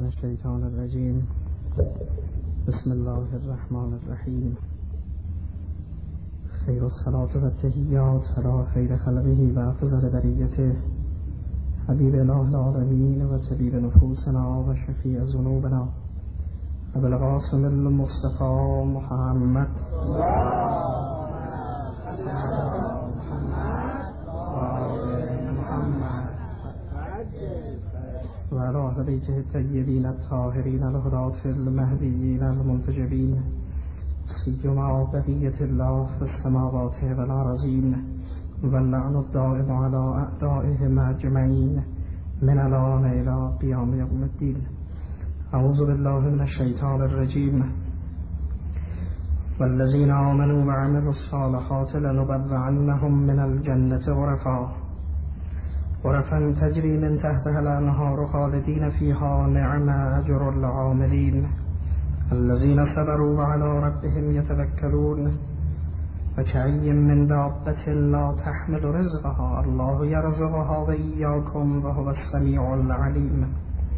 من الشیطان الرجیم. بسم الله الرحمن الرحیم. خیر الصلاة و التحیات علی خیر خلقه و افضل بریته حبیب اله العالمین و طبیب نفوسنا و شفیع ذنوبنا ابو القاسم المصطفى محمد و علی اهل بیته الطیبین الطاهرین الهداة المهدیین المنتجبین سیما بقیة الله في السماوات والارضین واللعن الدائم على اعدائهم اجمعین من الان الى قیام یوم الدین. اعوذ بالله من الشیطان الرجیم. والذین آمنوا وعملوا الصالحات لنبوعنهم من الجنة غرفا تجری من تحتها الانهار خالدین فیها نعم اجر العاملین الذین صبروا وعلى ربهم یتوکلون وكأي من دابة لا تحمل رزقها الله يرزقها وإياكم وهو السمیع العلیم.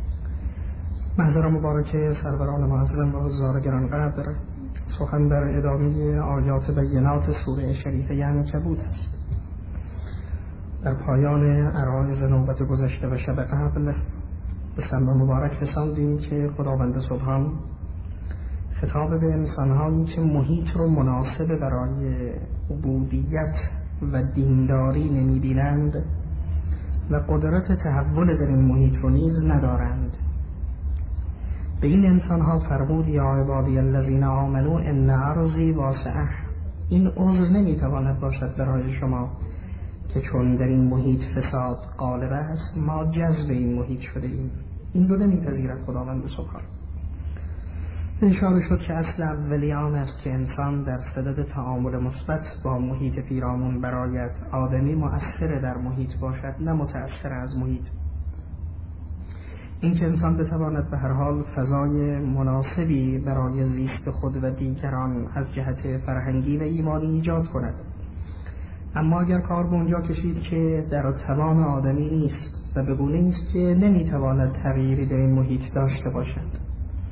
محضر مبارک سروران معظم و حضار گرانقدر، سخن در ادامه آیات بینات سوره شریفه عنکبوت است. در پایان عرایض نوبت گذشته و شب قبل به سمع مبارک رساندیم که خداوند سبحان خطاب به انسان‌هایی که محیط رو مناسب برای عبودیت و دینداری نمی‌بینند و قدرت تحول در این محیط رو نیز ندارند، به این انسان‌ها فرمود یا عبادی الذین آمنوا ان ارضی واسعه. این عذر نمی‌تواند باشد برای شما که چون در این محیط فساد غالب است ما جذب این محیط شده ایم. این رو نمی‌پذیرد خداوند سبحان. اشاره شد که اصل اولی آن است که انسان در صدد تعامل مثبت با محیط پیرامون برایت آدمی مؤثر در محیط باشد، نه متأثر از محیط. این که انسان بتواند به هر حال فضای مناسبی برای زیست خود و دیگران از جهت فرهنگی و ایمانی ایجاد کند. اما اگر کار به اونجا کشید که در توان آدمی نیست و به گونه‌ای است که نمیتواند تغییری در این محیط داشته باشد،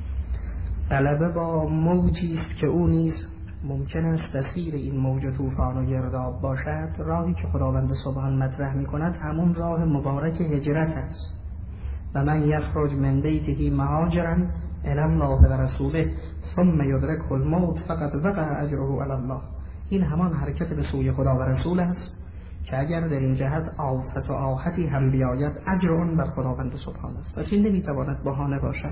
غلبه با موجی است که او نیز ممکن است اسیر این موج طوفان و گرداب باشد، راهی که خداوند سبحان مطرح می‌کند همون راه مبارک هجرت است. و من یخرج من بیته مهاجرا الی الله و رسوله ثم یدرکه الموت فقد وقع اجره علی الله. این همان حرکت به سوی خدا و رسول است که اگر در این جهت آفت و آحتی هم بیاید اجر آن بر خداوند سبحان است. پس این نمی‌تواند بهانه باشد.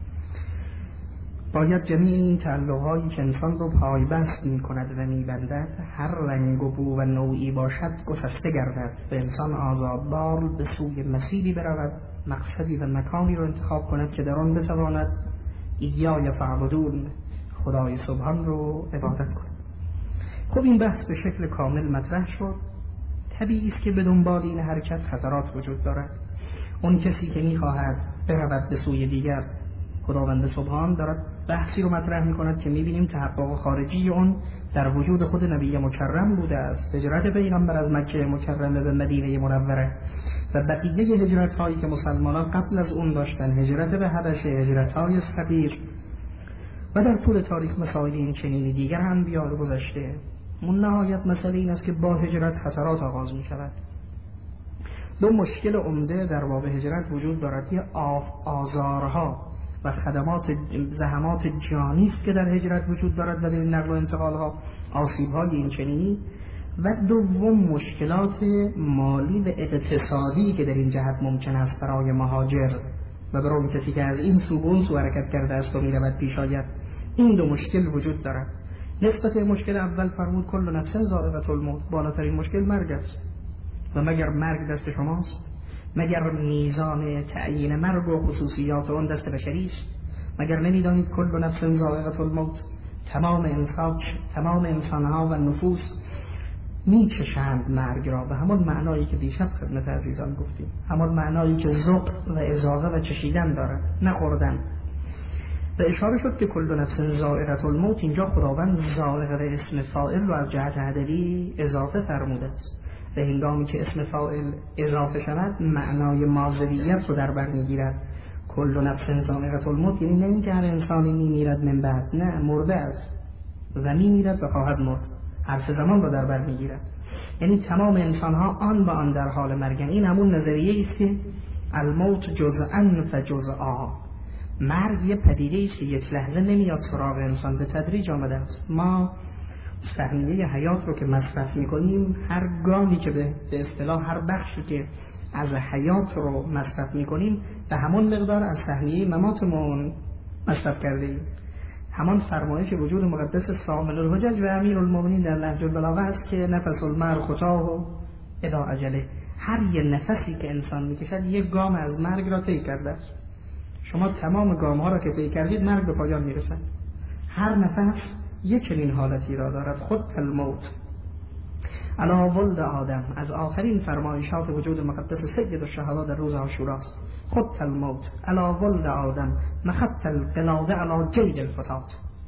باید جمیع این تعلق‌هایی که انسان رو پایبست می‌کند و می‌بندد هر رنگ و بو و نوعی باشد گسسته گردد و انسان آزادبار به سوی مسیری برود، مقصدی و مکانی رو انتخاب کند که در آن بتواند ایای فعبدون خدای سبحان رو عبادت کند. خب این بحث به شکل کامل مطرح شد. طبیعی است که به دنبال این حرکت خطرات وجود دارد. اون کسی که می‌خواهد برود به سوی دیگر، خداوند سبحان دارد بحثی رو مطرح می‌کند که می‌بینیم تحقق خارجی اون در وجود خود نبی مکرم بوده است. هجرت پیغمبر از مکه مکرمه به مدینه منوره و بقیه هجرت‌هایی که مسلمانان قبل از اون داشتن، هجرت به حبشه، هجرت‌های صغیر و در طول تاریخ مسائل این چنینی دیگر هم بیاد گذشته. من نهایت مسئله این است که با هجرت خطرات آغاز می‌شود. دو مشکل عمده در باب هجرت وجود دارد. یه آزارها و خدمات زحمات جانی است که در هجرت وجود دارد و در نقل و انتقالها آسیب‌های این چنینی، و دوم مشکلات مالی و اقتصادی که در این جهت ممکن است برای مهاجر و برای کسی که از این سو به اون سو حرکت کرده است و می‌رود پیش آید. این دو مشکل وجود دارد. نسبت مشکل اول فرمود کل نفس ذائقة الموت، بالاترین مشکل مرگ است و مگر مرگ دست شماست؟ مگر میزان تعیین مرگ و خصوصیات اون دست بشری است؟ مگر نمیدانید کل نفس ذائقة الموت؟ تمام انسانها و نفوس میچشند مرگ را به همون معنایی که دیشب خدمت عزیزان گفتیم، همون معنایی که ذوق و اذاقه و چشیدن دارد، نخوردن. و اشاره شد که کل نفس ذائقة الموت، اینجا خداوند ذائقه و اسم فاعل رو از جهت عددی اضافه فرموده است. به هنگامی که اسم فاعل اضافه شود معنای ماضویت رو در بر میگیرد. کل نفس ذائقة الموت یعنی نه اینکه هر انسانی میمیرد من بعد، نه، مرده است و میمیرد و خواهد مرد، حرف زمان رو در بر میگیرد. یعنی تمام انسان ها آن به آن در حال مرگن. این همون نظریه است که الموت جزءا فجزءا، مرگ یه پدیده است که یک لحظه نمیاد سراغ انسان، به تدریج آمده است. ما سهمیه حیات رو که مصرف میکنیم، هر گامی که به اصطلاح هر بخشی که از حیات رو مصرف میکنیم به همون مقدار از سهمیه مماتمون مصرف کرده ایم. همان فرمایش وجود مقدس صامل الحجج و امیر المؤمنین در نهج البلاغه است که نفس المرء خطاه الی اجله، هر یه نفسی که انسان میکشد یک گام از مرگ را طی کرده است. شما تمام گام ها را که طی کردید مرگ به پایان میرسد. هر نفس یک چنین حالتی را دارد. خود الموت علی ولد آدم از آخرین فرمایشات وجود مقدس سید الشهدا در روز عاشورا است. خود الموت علی ولد آدم مخط القلاده علی جید الفتات.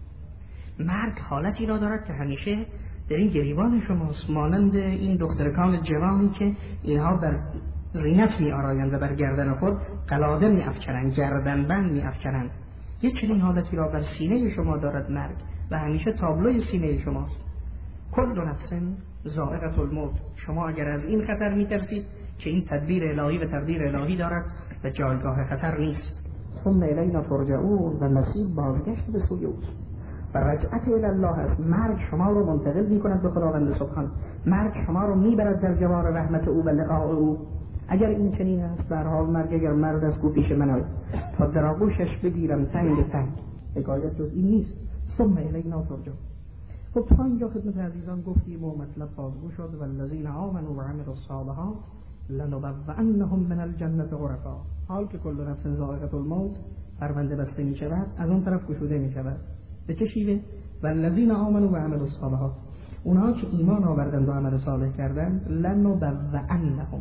مرگ حالتی را دارد که همیشه در این گریبان شماست، مانند این دخترکان جوانی که اینها بر زینت می آرایند و بر گردن خود قلاده می افکنند، گردنبند می افکنند. یک چنین حالتی را بر سینه شما دارد مرگ و همیشه تابلوی سینه شماست. کل نفس ذائقة الموت. شما اگر از این خطر می ترسید که این تدبیر الهی و تقدیر الهی دارد و جایگاه خطر نیست. ثم الینا ترجعون و نصیب بازگشت به سوی اوست و رجعت الی الله است. مرگ شما رو منتقل می کند به خداوند سبحان. مرگ شما رو می برد در جوار رحمت او و لقاء او. اگر این چنین است، به هر حال مرگ اگر مرد از کو پیش من آید تا در آغوشش بگیرم تنگ تنگ، حکایت جز این نیست. ثم الینا ترجعون. خب تا اینجا خدمت عزیزان گفتیم و مطلب بازگو شد. والذین آمنوا و عملوا الصالحات لنبوئنهم من الجنة غرفا. حال که کل نفس ذائقة الموت پرونده بسته می شود، از اون طرف گشوده می شود. به چه شیوه؟ والذین آمنوا و عملوا الصالحات، اونها که ایمان آوردند و عمل صالح کردند، لنبوئنهم.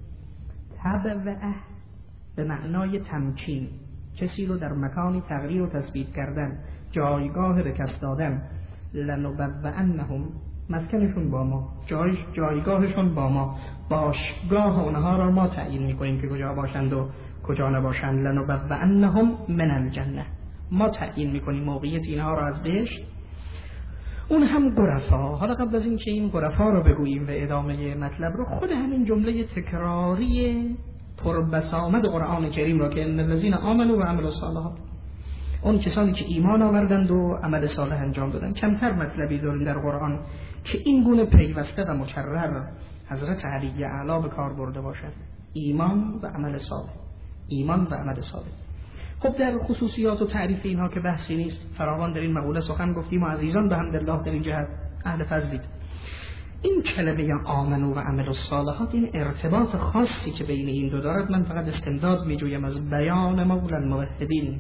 تبوئه به معنای تمکین، کسی رو در مکانی تغییر و تثبیت کردن، جایگاه به کس دادن. لنبوئنهم مسکنشون با ما، جایگاهشون با ما، باشگاه اونها را ما تعیین میکنیم که کجا باشند و کجا نباشند. لنبوئنهم من الجنه، ما تعیین میکنیم موقعیت اینها را از بهشت، اون هم غرفا. حالا قبل از این که این غرفا رو بگوییم و ادامه مطلب رو، خود همین جمله تکراری پربسامد قرآن کریم را که ان الذین آمنوا و عملوا الصالحات، اون کسانی که ایمان آوردند و عمل صالح انجام دادند، کمتر مطلبی داریم در قرآن که این گونه پیوسته و مکرر حضرت علی اعلی به کار برده باشد. ایمان و عمل صالح، ایمان و عمل صالح. خب در خصوصیات و تعریف اینها که بحثی نیست، فراوان در این مقوله سخن گفتیم و عزیزان به حمدالله در این جهت اهل فضلید. این کلمه آمنو و عمل الصالحات، این ارتباط خاصی که بین این دو دارد، من فقط استمداد می جویم از بیان مولا الموحدین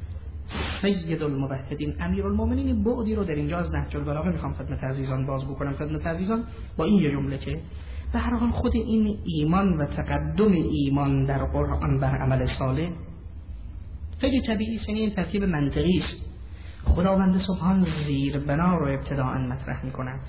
سید الموحدین امیر المؤمنین. بعدی رو در اینجا از نهج البلاغه میخوام خدمت عزیزان باز بکنم خدمت عزیزان با این یه جمله که به هر حال خود این ایمان و تقدم ایمان در قرآن بر عمل صالح خیلی طبیعی است. این ترکیب منطقی است. خداوند سبحان زیربنا رو ابتداء مطرح میکند.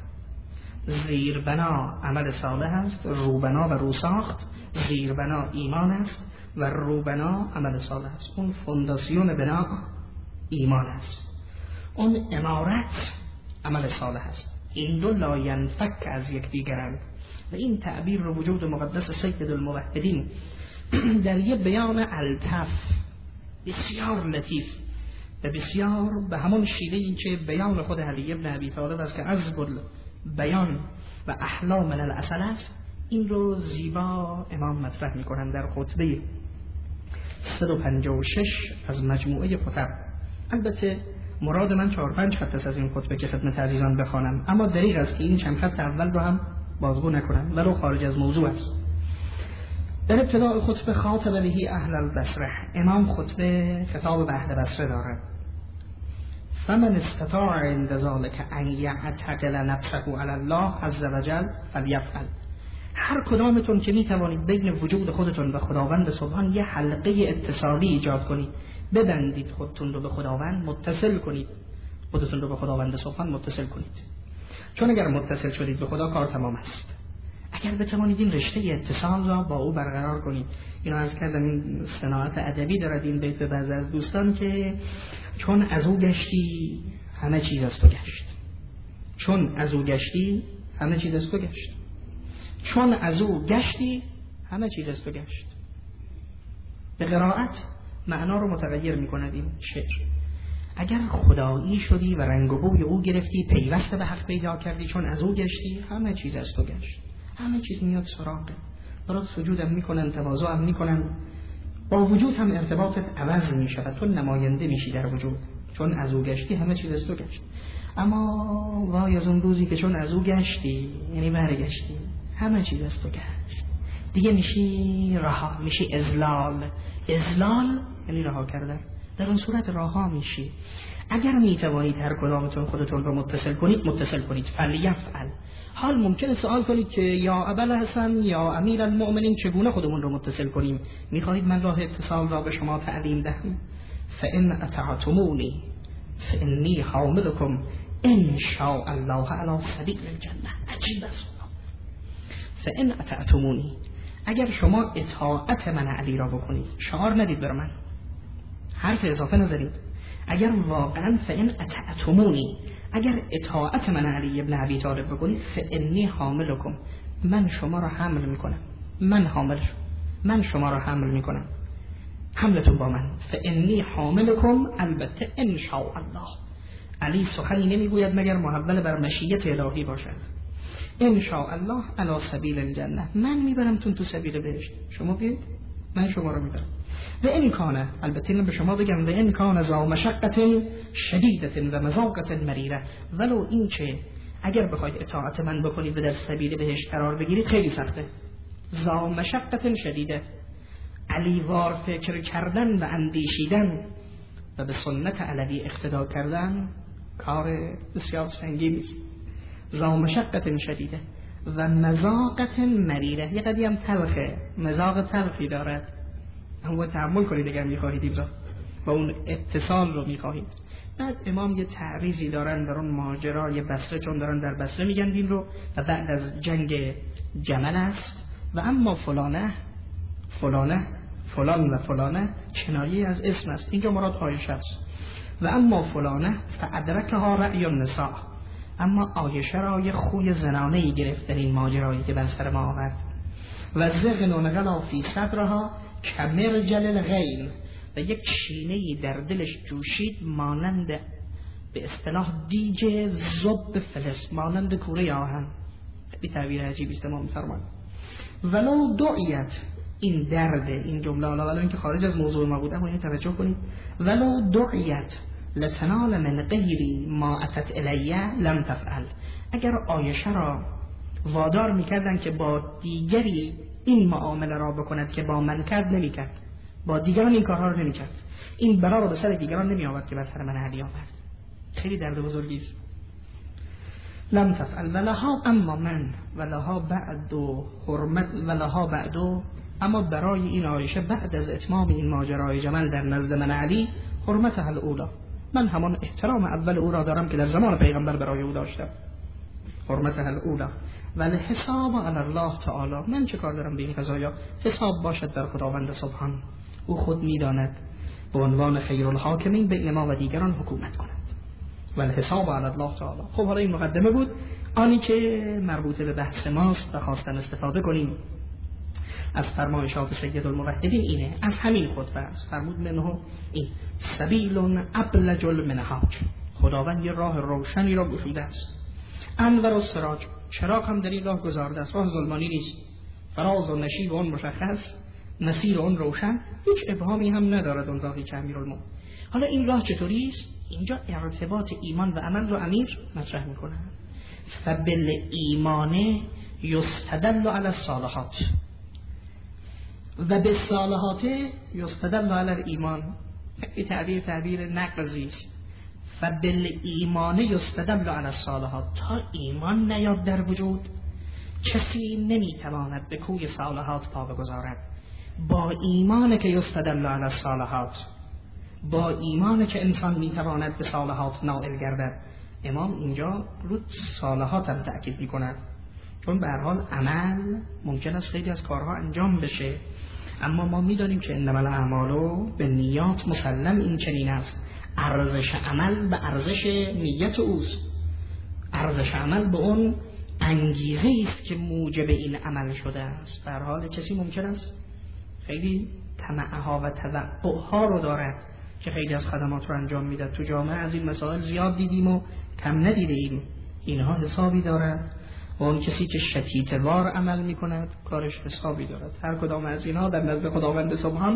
زیربنا عمل صالح است، روبنا و روساخت. زیربنا ایمان است و روبنا عمل صالح است. اون فونداسیون بنا ایمان است، اون عمارت عمل صالح است. این دو لا ینفک از یکدیگرند و این تعبیر رو وجود مقدس سید الموحدین در یه بیان الطف بسیار لطیف و بسیار به همون شیوهی که بیان خود علی ابن ابی طالب است که عذب بیان و احلا من العسل است، این رو زیبا امام مطرح میکنن در خطبه 156 از مجموعه خطب. البته مراد من 4-5 خط است از این خطبه که خدمت عزیزان بخوانم، اما دریغ است که این چند خط اول رو هم بازگو نکنم ولو خارج از موضوع است. در ابتداء خطبه خاطب بهی اهل البصره، امام خطبه خطاب به اهل بصره دارد. فمن استطاع عند ذلك ان يعتقل نفسه على الله عز وجل فليفعل. هر کدامتون که میتوانید بین وجود خودتون و خداوند سبحان یه حلقه اتصالی ایجاد کنید، ببندید خودتون رو به خداوند، متصل کنید خودتون رو به خداوند سبحان، متصل کنید. چون اگر متصل شدید به خدا کار تمام است. اگر بتوانید این رشته اتصال را با او برقرار کنید. اینو عرض کردم این صناعت ادبی دارد این بیت به بعضی از دوستان که چون از او گشتی همه چیز از تو گشت. چون از او گشتی همه چیز از تو گشت. چون از او گشتی همه چیز از تو گشت. به قرائت معنا رو متغیر می‌کند این شعر. اگر خدایی شدی و رنگ و بوی او گرفتی، پیوسته به حق پیدا کردی، چون از او گشتی همه چیز از تو گشت. همه چیز میاد سراغه، برات سجودم میکنن، تواضعم میکنن، با وجود هم ارتباطت عوض میشه، تو نماینده میشی در وجود، چون از او گشتی همه چیز از تو گشت. اما وای از اون روزی که چون از او گشتی، یعنی برگشتی، همه چیز از تو گشت، دیگه میشی رها، میشی ازلال. ازلال یعنی رها کردن. در اون صورت رها میشی. اگر میتوانید هر کدامتون خودتون رو متصل کنید فلیفعل. حال ممکنه سوال کنید که یا ابوالحسن یا امیر المؤمنین چگونه خودمون رو متصل کنیم؟ میخواهید من راه اتصال را به شما تعلیم دهم؟ فإن اطعتمونی فإنی حاملکم ان شاء الله علی سبیل الجنه. عجیب است. فإن اطعتمونی، اگر شما اطاعت من علی را بکنید، شعار ندید بر من، حرف اضافه نذارید، اگر واقعا فإن اطعتمونی، اگر اطاعت من علی ابن ابی طالب بکنید، فإنی حاملکم، من شما را حمل میکنم، من شما را حمل میکنم، حملتون با من. فإنی حاملکم، البته ان شاء الله، علی سخنی نمیگوید مگر محول بر مشیت الهی باشد. ان شاء الله علی سبیل الجنه، من میبرمتون تو سبیل بهشت، شما بیاید من شما رو میبرم. و این کانه، البته اینو به شما بگم، و این کانه ذا مشقت شدیدت و مذاقت مریره، ولو این که اگر بخواید اطاعت من بکنید و در سبیل بهشت قرار بگیرید خیلی سخته. ذا مشقت شدیده، علیوار فکر کردن و اندیشیدن و به سنت علوی اقتدا کردن کار بسیار سنگینی است. ذا مشقت شدیده و مذاقت مریره، یه قدیم تلخه، مذاق تلخی دارد. اما تحمل کنید اگر میخواهید این را با اون اتصال رو میخواهید. بعد امام یه تعریضی دارن در اون ماجرای بصره، چون دارن در بصره میگن این رو، و بعد از جنگ جمل است. و اما فلان و فلانه کنایه از اسم است، اینجا مراد عایشه است. و اما فلانه فادرکها رأی النساء، اما عایشه را یه خوی زنانه‌ای گرفت در این ماجرایی که بر سر ما آورد. و زغن غلا فی صدرها کمرجل الغیل، و یک شینه‌ای در دلش جوشید مانند به اصطلاح دیج زب فلس، مانند کوره آهن. خیلی تعبیر عجیبی است امام فرمان. ولو دعیت، این درد این جمله، حالا اینکه خارج از موضوع ما بود اما اینو توجه کنید، ولو دعیت لتنال من غیری ما اتت الیه لم تفعل، اگر عایشه را وادار میکردن که با دیگری این معامله را بکند که با من کرد، نمیکرد، با دیگران این کارها رو نمیکرد، این بلا را به سر دیگران نمی آورد که بر سر من علی آورد. خیلی درد بزرگی است. لم تفعل ولها، اما من ولها بعد و حرمت ولها بعد، اما برای این عایشه بعد از اتمام این ماجرای جمل در نزد من علی، حرمتها الاولی، من همان احترام اول او را دارم که در زمان پیغمبر برای او داشتم، حرمتها الاولی، ولی حساب علی الله تعالی، من چه کار دارم به این قضایا؟ حساب باشد در خداوند سبحان، او خود میداند به عنوان خیرالحاکمین بین ما و دیگران حکومت کند، ولی حساب علی الله تعالی. خب حالا این مقدمه بود. آنی که مربوط به بحث ماست و خواستن استفاده کنیم از فرمایشات سید الموحدین اینه، از همین خطبه است. فرمود منه این سبیل ابلج المنهاج، خداوند یه راه روشنی را گشوده است. انور السراج، چراغ هم در این راه گذارده است، راه ظلمانی نیست، فراز و نشیب اون مشخص، مسیر اون روشن، هیچ ابهامی هم ندارد اون راهی که امیرالمومنین. حالا این راه چطوری است؟ اینجا ارتباط ایمان و عمل رو امیر مطرح میکنه. فبال ایمان یستدل علی الصالحات و به صالحات یستدل علی الایمان. این تعبیر نقضی است. فبال ایمان یستدل علی الصالحات، تا ایمان نیاد در وجود کسی نمیتواند به کوی صالحات پا بگذارد. با ایمان که یستدل علی الصالحات، با ایمان که انسان میتواند به صالحات نائل گردد. امام اینجا رو صالحات هم تأکید میکند. چون به هر حال عمل ممکن است خیلی از کارها انجام بشه، اما ما می‌دانیم که انما الاعمال بالنیات، مسلم این چنین است. ارزش عمل به ارزش نیت اوست، ارزش عمل به اون انگیزه است که موجب این عمل شده است. در حال کسی ممکن است خیلی طمعها و توقعها رو دارد که خیلی از خدمات رو انجام میده. تو جامعه از این مسائل زیاد دیدیم و کم ندیدیم. اینها حسابی دارد و اون کسی که شتیتوار عمل میکند کارش حسابی دارد. هر کدام از اینها در نزد خداوند سبحان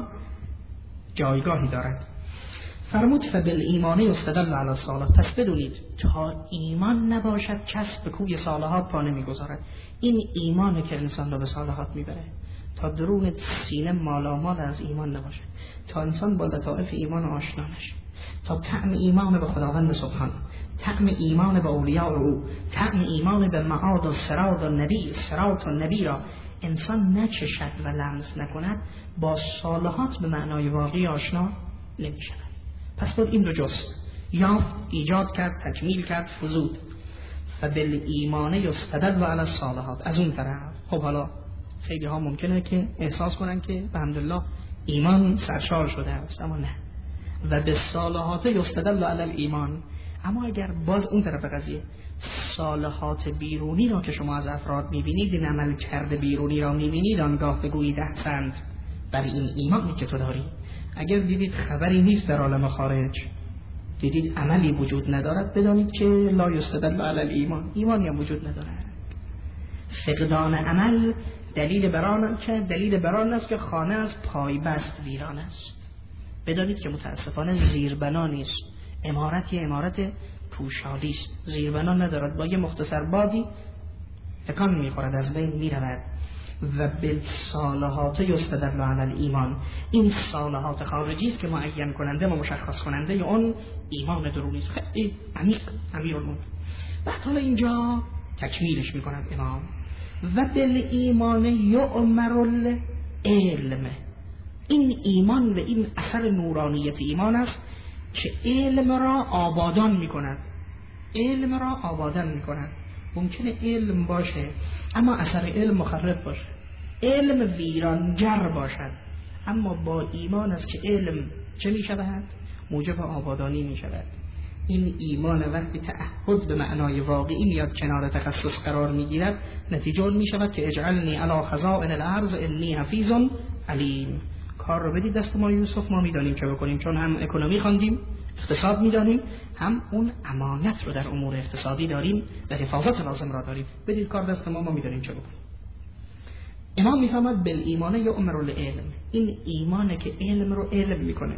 جایگاهی دارد. فرمود فبالایمان یستدل علی الصالحات. پس بدونید تا ایمان نباشد کس به کوی صالحات پا نمیگذارد. این ایمانه که انسان رو به صالحات میبره. تا درون سینه مالامال از ایمان نباشه، تا انسان با لطائف ایمان آشنا نشه، تا طعم ایمان به خداوند سبحان، طعم ایمان به اولیاء او، طعم ایمان به معاد و صراط و نبی، صراط و نبی را انسان نچشد و لمس نکند، با صالحات به معنای واقعی آشنا نمیشه. پس بود این دو جست یافت، ایجاد کرد، تکمیل کرد، فزود. فبالایمان یستدل علی الصالحات. از اون طرف خب حالا خیلی ها ممکنه که احساس کنن که الحمدلله ایمان سرشار شده است، اما نه. و به صالحات یستدل علی الایمان. اما اگر باز اون طرف قضیه صالحات بیرونی را که شما از افراد میبینید، این عمل کرده بیرونی را میبینید، آنگاه بگویید احسنت بر این ایمانی که تو داری. اگر دیدید خبری نیست در عالم خارج، دیدید عملی وجود ندارد، بدانید که لا یستدل علی الایمان، ایمانی هم وجود ندارد. فقدان عمل دلیل بران است که خانه از پای بست ویران است. بدانید که متاسفانه زیربنا نیست، امارت پوشالی است، زیربنا ندارد، با یه مختصر بادی تکان میخورد، از بین میرود. و بالصالحات یستدل علی الایمان. این صالحات خارجی است که معین کننده و مشخص کننده اون ایمان درونی است. خیلی عمیق امیرالمومنین. بعد حالا اینجا تکمیلش میکند امام. و بالایمان یؤمر العلم. این ایمان و این اثر نورانیت ایمان است که علم را آبادان میکند. ممکنه علم باشه اما اثر علم مخرب باشه، علم ویرانگر باشد، اما با ایمان است که علم چه میشود؟ موجب آبادانی میشود. این ایمان وقتی تعهد به معنای واقعی میاد کنار تخصص قرار میگیرد، نتیجه اون میشود که اجعلنی علی خزائن الارض انی حفیظ علیم. کار رو بدید دست ما یوسف، ما میدانیم چه بکنیم، چون هم اکونومی خواندیم، اقتصاد میدانیم، هم اون امانت رو در امور اقتصادی داریم و حفاظت لازم را داریم. بدید کار دست ما میدانیم چه بکنیم. امام میفهمد بالایمان یؤمر العلم. این ایمانه که علم رو علم میکنه،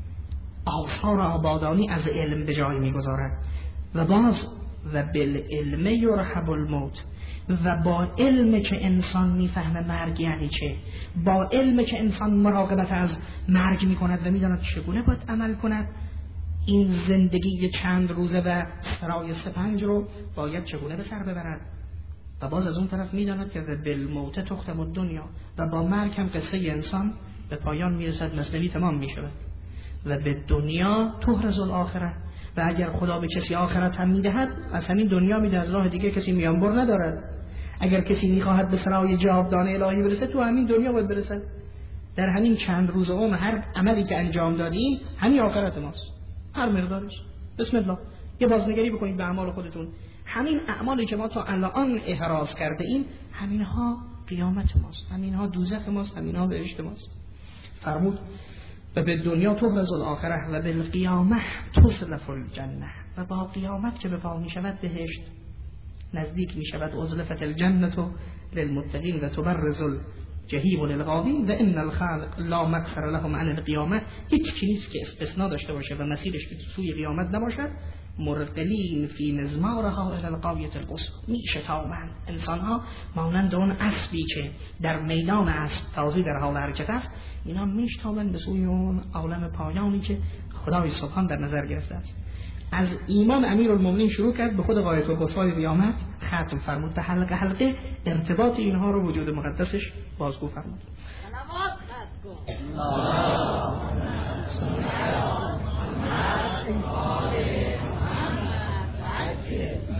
آثار آبادانی از علم به جای میگذارد. و باز و بالعلم یرحب الموت. و با علم که انسان میفهمه مرگ یعنی چه، با علم که انسان مراقبت از مرگ میکند و میداند چگونه باید عمل کند، این زندگی چند روزه و سرای سپنج رو باید چگونه به سر ببرد. و باز از اون طرف میداند که بالموت تختم الدنیا. و با مرگ هم قصه انسان به پایان میرسد، مثنوی تمام میشود. و به دنیا تحرز الاخره. و اگر خدا به کسی آخرت هم میدهد، از همین دنیا میده، از راه دیگه کسی میانبر ندارد. اگر کسی میخواهد به سرای جاودانه الهی برسه، تو همین دنیا باید برسد. در همین چند روز عمر هر عملی که انجام دادیم همین آخرت ماست، هر مقدارش. بسم الله یه بازنگری بکنید به اعمال خودتون. همین اعمالی که ما تا الان احراز کرده ایم، همینها قیامت ماست، همینها دوزخ ماست، همینها بهشت ماست. فرمود و به دنیا تحرز الاخره و بالقیامه تزلف الجنه. و با قیامت که به پا می شود بهشت نزدیک می شود. ازلفت الجنه للمتقین و تبرز الجحیم للغاوین و ان الخلق لا مغفر لهم عن القیامه. هیچ چیز که استثناء داشته باشه و مسیرش به سوی قیامت نباشد، مرقلین فی مزمارها الی القاویة القصوى. میشتابند انسانها مانند اون اسبی که در میدان اسب تازی در حال حرکت است، اینا میشتابند به سوی اون عالم پایانی که خدای سبحان در نظر گرفته است. از ایمان امیرالمومنین شروع کرد، به خود غایة القصوی قیامت ختم فرمود. به حلقه حلقه ارتباط اینها رو وجود مقدسش بازگو فرمود.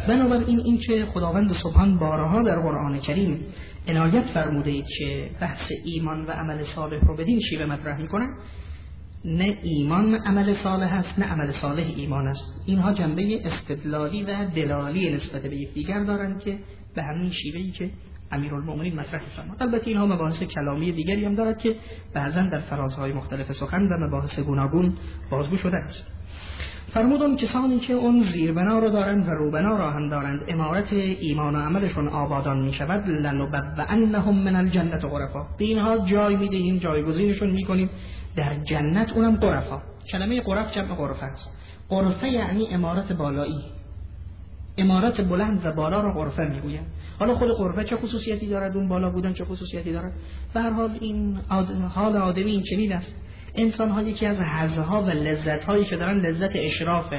بنابراین این که خداوند سبحان بارها در قرآن کریم عنایت فرموده که بحث ایمان و عمل صالح رو بدین شیوه مطرح میکنن، نه ایمان عمل صالح است نه عمل صالح ایمان است. اینها جنبه استدلالی و دلالی نسبت به یکدیگر دارند که به همین شیوهی که امیرالمومنین مطرح می‌فرمایند. البته اینها مباحث کلامی دیگری هم دارد که بعضا در فرازهای مختلف سخن و مباحث گوناگون بازگو شده است. فرمودن کسانی که اون زیربنا رو دارند و روبنا را هم دارند، امارت ایمان و عملشون آبادان می شود، لنبوأنهم من الجنة غرفا، به اینها جای میدهیم، جایگزینشون میکنیم در جنت، اونم غرفا. کلمه غرف جمع غرفه است. غرفه یعنی امارت بالایی، امارت بلند و بالا را غرفه میگویند. حالا خود غرفه چه خصوصیتی دارد، اون بالا بودن چه خصوصیتی دارد؟ به هر حال این حال آدمی این چنین است. انسان ها یکی از حظها و لذت هایی که دارن لذت اشرافه.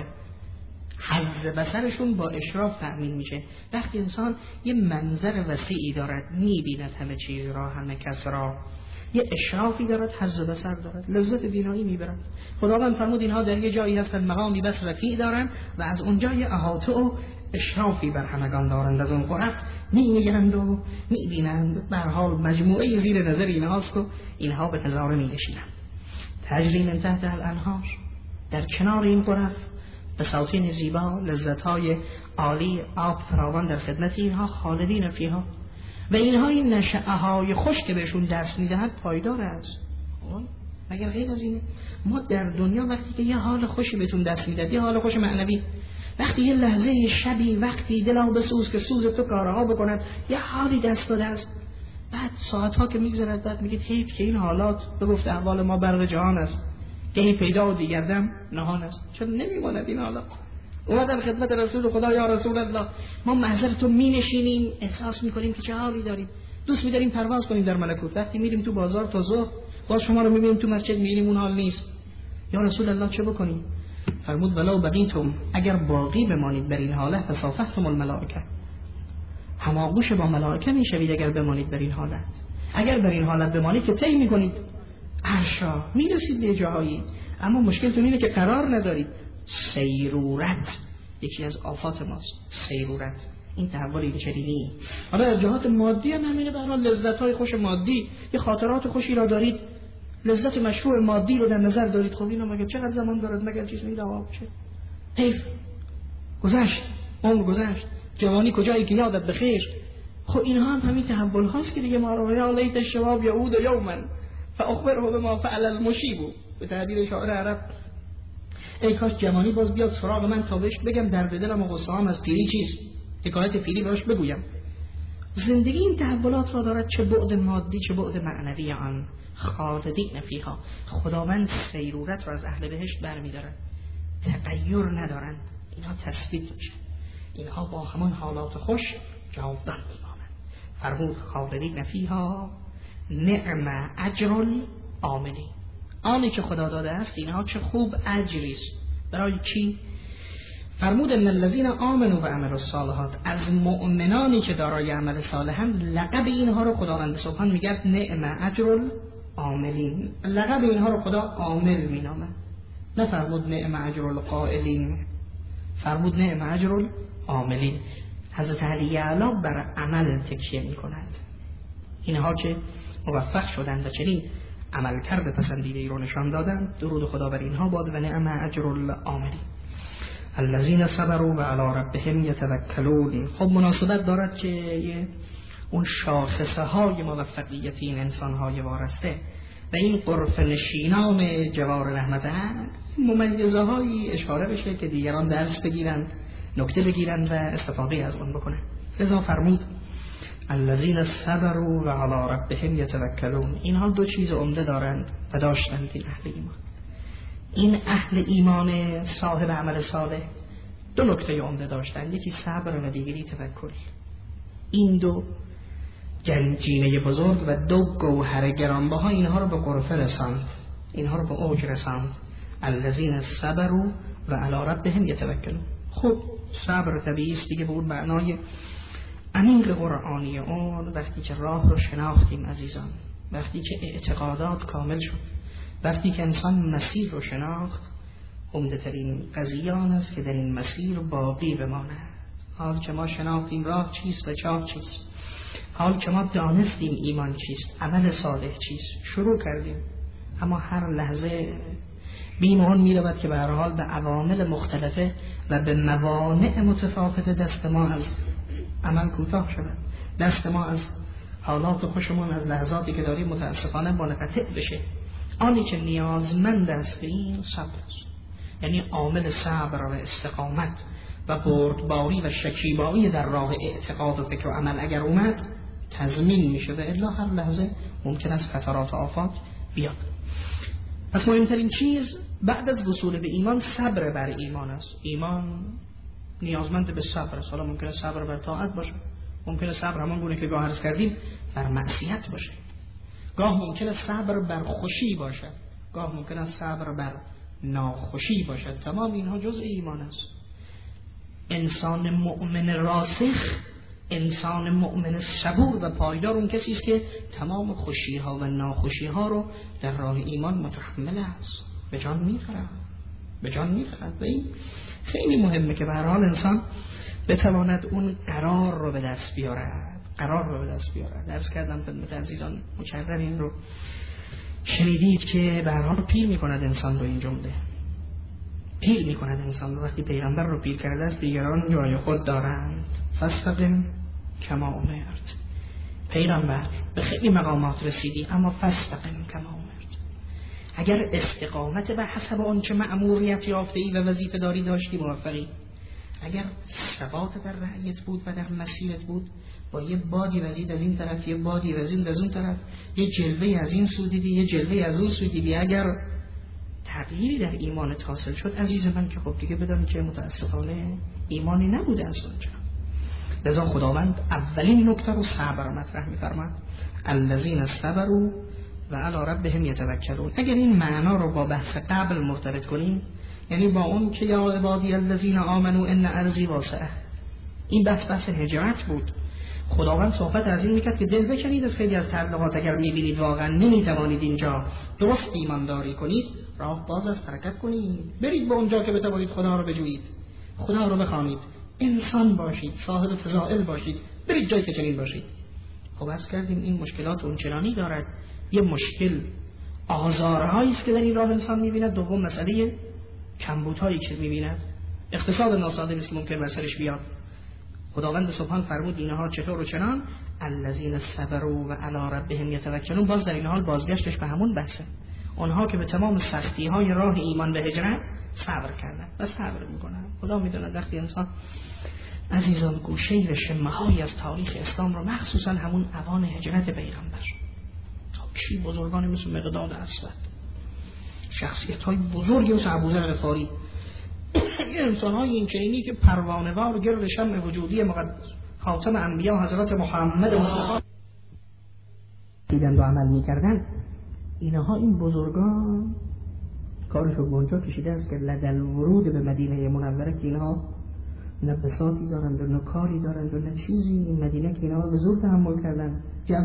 حظ بصرشون با اشراف تأمین میشه. وقتی انسان یه منظر وسیعی دارد، میبیند همه چیز را، همه کس را، یه اشرافی دارد، حظ بصر دارد، لذت بینایی میبرد. خداوند فرمود اینها در یه جایی هستن مقامی بس رفیع دارن و از اونجا یه احاطه و اشرافی بر همگان دارند. از اون غرف میگیرند و میبینند. به هر حال مجموعه زیر نظر اینهاست و اینها به نظاره میکشیدند. تجری من تحت الانهار، در کنار این غرف بساطین زیبا، لذت‌های عالی، آب فراوان در خدمت اینها، خالدین فیها، و اینها این نشأه‌های خوش که بهشون دست میدهد پایدار است. مگر غیر از اینه؟ ما در دنیا وقتی که یه حال خوشی بهتون دست میدهد، یه حال خوش معنوی، وقتی یه لحظه شبی، وقتی دلم بسوز که سوز تو کارها بکند، یه حالی دست داده است، بعد ساعتها که میگذرد بعد میگید حیف که این حالات به گفت احوال ما برق جهان است، گهی پیدا و دیگر دم نهان است. چون نمیماند این حالات. اومدن خدمت رسول خدا، یا رسول الله ما محضر تو مینشینیم، احساس میکنیم که چه حالی داریم، دوست می‌داریم پرواز کنیم در ملکوت. وقتی میریم تو بازار تا ظهر باز شما رو میبینیم تو مسجد، میریم اون حال نیست. یا رسول الله چه بکنیم؟ فرمود ولو بقیتم، اگر باقی بمانید بر این حالت، فصافحتم الملائکه، هماغوش با ملائکه میشوید اگر بمانید بر این حالت. اگر بر این حالت بمانید که طی میکنید عرشا، میرسید به جاهایی، اما مشکلتون اینه که قرار ندارید. سیرورت یکی از آفات ماست، سیرورت، این تحول این چنینی. حالا از جهات مادی هم همینه، به هر حال لذت‌های خوش مادی، یه خاطرات خوشی را دارید، لذت مشروع مادی رو در نظر دارید. خب اینو مگه چقدر زمان دارد، مگه چیز میده آب شه؟ حیف، گذشت، عمر گذشت، جوانی کجایی که یادت بخیر. خب اینها هم همین تحول هاست که دیگه ما رو یا لیت الشباب یعود یوما فاخبره بما فعل المشیب، به تعبیر شاعر عرب، ای کاش جوانی باز بیاد سراغ من تا بهش بگم درد دلم و غصه‌ام از پیری چیست، حکایت پیری براش بگویم. زندگی این تحولات را دارد، چه بعد مادی چه بعد معنوی آن. خالدین فیها، خداوند سیرورت را از اهل بهشت برمی‌دارد، تغییر ندارند، اینها تثبیت میشن، اینها با همان حالات خوش جاودان میمانند. فرمود خالدین فیها نعم اجر العاملین، آنی که خدا داده است اینها چه خوب اجری است. برای کی؟ فرمود ان الذين آمنوا و عملوا الصالحات، از مؤمنانی که دارای عمل صالحند لقب اینها رو خداوند سبحان میگه نعم اجر العاملین، لقب اینها رو خدا عامل مینامه. نه فرمود نعم اجر القائلین، فرمود نعم اجر العاملین. حضرت علی اعلی بر عمل تکیه میکنند، اینها که موفق شدند و چنین عمل کرده پسندیده ای رو نشان دادند، درود خدا بر اینها باد. و نعم اجر العاملین الذين صبروا و علی ربهم یتوکلون. خب مناسبت دارد که اون شاخصه های موفقیت این انسان های وارسته و این غرفه نشینان جوار رحمت ممیزه هایی اشاره بشه که دیگران درس بگیرند، نکته بگیرند و استفاده از اون بکنند. لذا فرمود الذين صبروا و علی ربهم یتوکلون، اینها دو چیز عمده دارند و داشتند این اهل ایمان. این اهل ایمان صاحب عمل صالح دو نکته عمده داشتند، یکی صبر و دیگری توکل. این دو گنجینه بزرگ و دو گوهر گرانبها اینها رو به غرفه رساند، اینها رو به اوج رساند. الذين صبروا و علی ربهم یتوکلون. خب صبر طبیعی است دیگه، به اون معنای عمیق قرآنی اون، وقتی که راه رو شناختیم عزیزان، وقتی که اعتقادات کامل شد، وقتی که انسان مسیر رو شناخت، عمده ترین قضیه آن است که در این مسیر باقی بماند. حال که ما شناختیم راه چیست و چاه چیست، حال که ما دانستیم ایمان چیست، عمل صالح چیست، شروع کردیم، اما هر لحظه بیمون می‌رود که به هر حال به عوامل مختلفه و به موانع متفاوت دست ما از عمل کوتاه شود، دست ما از حالات خوشمون، از لحظاتی که داریم متاسفانه منقطع بشه. آنی که نیازمند است به این صبر است، یعنی عامل صبر و استقامت و بردباری و شکیبایی در راه اعتقاد و فکر و عمل اگر اومد تضمین میشه و الا هر لحظه ممکن است خطرات و آفات بیاد. پس مهمترین چیز بعد از وصول به ایمان صبر بر ایمان است. ایمان نیازمند به صبر است. حالا ممکنه صبر بر طاعت باشه، ممکنه صبر همان گونه که گاه عرض کردیم بر معصیت باشه، گاه ممکنه صبر بر خوشی باشه، گاه ممکنه صبر بر ناخوشی باشد. تمام اینها جزء ایمان است. انسان مؤمن راسخ، انسان مؤمن صبور و پایدار اون کسی است که تمام خوشی ها و ناخوشی ها رو در راه ایمان متحمل است، به جان می‌خرد. و این خیلی مهمه که به هر حال انسان بتواند اون قرار رو به دست بیارد. درس کردم خدمت عزیزان مکرر این رو شنیدید که به هر حال پیر می‌کند انسان رو. این جمله پیر می‌کند انسان رو. وقتی پیغمبر رو پیر کرده است دیگران جای خود دارند. فاستقم کما امرت. پیغمبر به خیلی مقامات رسیدی اما فاستقم کما امرت. اگر استقامت به حسب آن چه مأموریت یافته‌ای و وظیفه داری داشتی موفقی. اگر ثبات در رأیت بود و در مسیرت بود، با یه بادی وزید از این طرف، یه بادی وزید از اون طرف، یه جلوه از این سو دیدی، یه جلوه از اون سو دیدی، اگر تغییری در ایمانت حاصل شد عزیز من که خب دیگه بدانی که متاسفانه ایمانی نبوده از اونجا. لذا خداوند اولین نکته رو صبر مطرح می‌فرماد. الذین صبروا و علی ربهم یتوکلون. اگر این معنا رو با بحث قبل مرتبط کنیم، یعنی با اون که یا عبادی الذین آمنوا ان ارضی واسعه، این بحث هجرت بود. خداوند صحبت از این میکرد که دل بکنید از خیلی از تبلیغات اگر میبینید واقعا نمیتوانید اینجا درست ایمانداری کنید، راه باز از حرکت کنید، برید به اونجا که بتوانید خدا رو بجویید، خدا رو بخوانید، انسان باشید، صاحب فضائل باشید، برید جایی که چنین باشید. خب عرض کردیم این مشکلات اونچنانی دارد. یه مشکل آزارهایی است که در این راه انسان میبیند. دوم مسئله کمبودهایی که میبیند، اقتصاد ناسالمی است که ممکن بر سرش بیاد. خداوند سبحان فرمود اینها چطور و چنان الذین صبروا و علی ربهم یتوکلون. باز در این حال بازگشتش به همون بحثه. اونها که به تمام سختی های راه ایمان به هجرت صبر کردن و صبر میکنن. خدا میدونه وقتی انسان عزیزان گوشه رشمه‌هایی از تاریخ اسلام رو، مخصوصا همون اوان هجرت پیغمبر، چی بزرگانی مثل مقداد اسود، شخصیت های بزرگی مثل ابوذر غفاری، انسان های این چنینی که پروانه‌وار گرد شمع وجودی خاتم انبیا حضرت محمد مصطفی دیدن و عمل میکردن، اینها این بزرگان کارشو به اونجا کشیده است که لدل ورود به مدینه منوره که اینها نه بساطی دارند و نه کاری دارند و نه چیزی. این مدینه که اینها به زور تحمل کردن،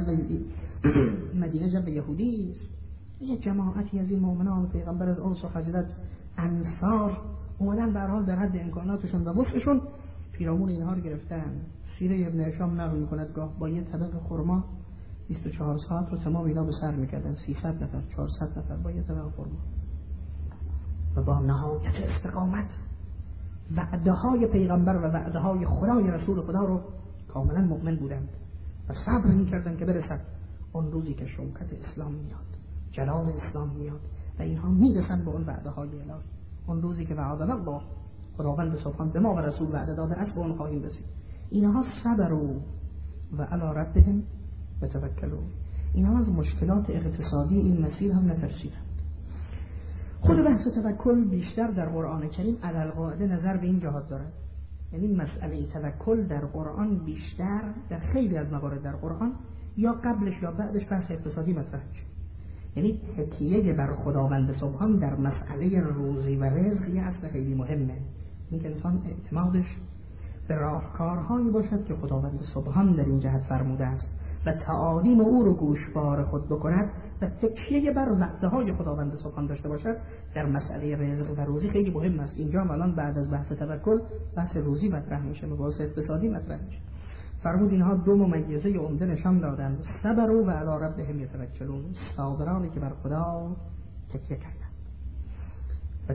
مدینه جو یهودی است. یه جماعتی از این مؤمنان پیغمبر از اوس و خزرج انصار اومدن به هر حال در حد امکاناتشون و وسعشون پیرامون اینها رو گرفتن. سیره ابن هشام نقل می‌کند گاه با یه طبق خرما 24 ساعت رو تمام اینا به سر می‌کردن. 300 نفر 400 نفر با یه طبق خرما و با نهایت استقامت وعده های پیغمبر و وعده های خدای رسول خدا رو کاملا مؤمن بودند و صبر می‌کردن که برسد اون روزی که شوکت اسلام میاد، جلال اسلام میاد و اینها میرسن به اون وعده های الهی. اون روزی که وعده الله خداوند سبحانه به ما و رسول وعده داده است به اون خواهیم رسید. اینها صبروا و علی ربهم یتوکلون. اینها از مشکلات اقتصادی این مسیر هم نترسیدند. خود بحث توکل بیشتر در قرآن کریم علی القاعده نظر به این جهات دارد. یعنی مسئله توکل در قرآن بیشتر در خیلی از موارد در قرآن یا قبلش یا بعدش بحث اقتصادی مطرح میشه. یعنی تکیه بر خداوند سبحان در مسئله روزی و رزق یه اصل خیلی مهمه. این که انسان اعتمادش به راهکارهایی باشد که خداوند سبحان در این جهت فرموده است و تعالیم او رو گوشوار خود بکند و تکیه بر وعده‌های خداوند سبحان داشته باشد در مسئله رزق و روزی خیلی مهم است. اینجا الان بعد از بحث توکل بحث روزی مطرح میشه، مباحث اقتصادی مطرح میشه. فرمود اینها دو ممیزه عمده نشان دادند: صبروا و علی ربهم یتوکلون، صابرانی که بر خدا تکیه کردند. و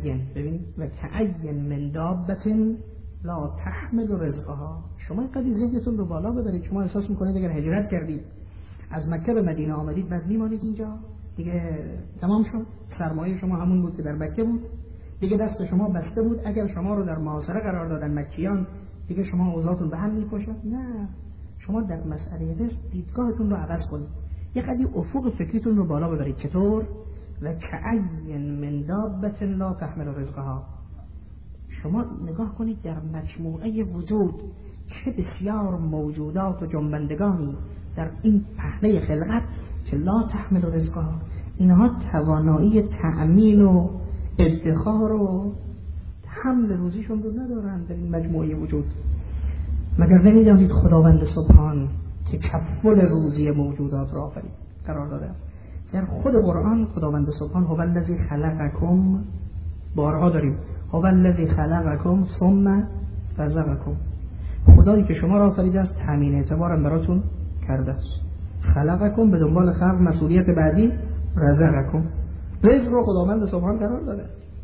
کأین من دابة لا تحمل رزقها. شما اینقدر ذهنتون رو بالا ببرید، شما احساس میکنید اگر هجرت کردید از مکه به مدینه آمدید بعد میمانید اینجا دیگه تمام شد، سرمایه شما همون بود که در مکه بود، دیگه دست شما بسته بود. اگر شما رو در محاصره قرار دادن مکیان دیگه شما اوضاعتون به هم میکشد. نه، شما در مسئله رزق دیدگاهتون رو عوض کنید، یه قدری افق فکریتون رو بالا ببرید. چطور؟ و کأین من دابة لا تحمل رزقها. شما نگاه کنید در مجموعه وجود چه بسیار موجودات و جنبندگانی در این پهنه خلقت که لا تحمل رزقها، اینها توانایی تأمین و ادخار و حمل روزیشون رو ندارن در این مجموعه وجود. مگر نمیدانید خداوند سبحان که تکفل روزی موجودات را آفرید قرار داده است؟ در خود قرآن خداوند سبحان هو الذی خلقکم، بارها داریم، هو الذی خلقکم ثم رزقکم، خدایی که شما را آفریده است تامین اعتبارم براتون کرده است. خلقکم به دنبال خلق مسئولیت بعدی، رزقکم رزق رو خداوند سبحان قرار داده.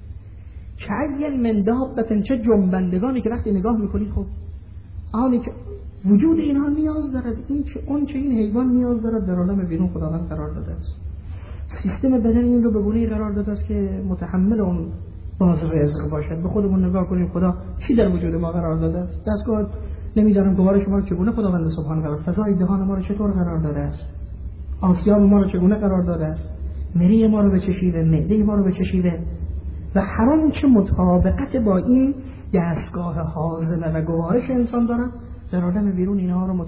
کأین من دابة، چه جنبندگانی که وقتی نگاه میکنید خب آنی که وجود اینها نیاز دارد، این چه اون چه این حیوان نیاز دارد در عالم بیرون خداوند قرار داده است. سیستم بدن این رو به گونه‌ای قرار داده است که متحمل اون باز رزق باشد. به خودمون نگاه کنیم خدا چی در وجود ما قرار داده است. دستگاه نمیدارم گوار شما رو چگونه خداوند سبحان قرار، فضای دهان ما رو چطور قرار داده است، آسیاب ما رو چگونه قرار داده است، مری ما رو به چه شیوه، معده ما رو به چه شیوه، و هر آنچه مطابقت با این دستگاه هاضمه و گوارش انسان دارد در عالم بیرون اینها رو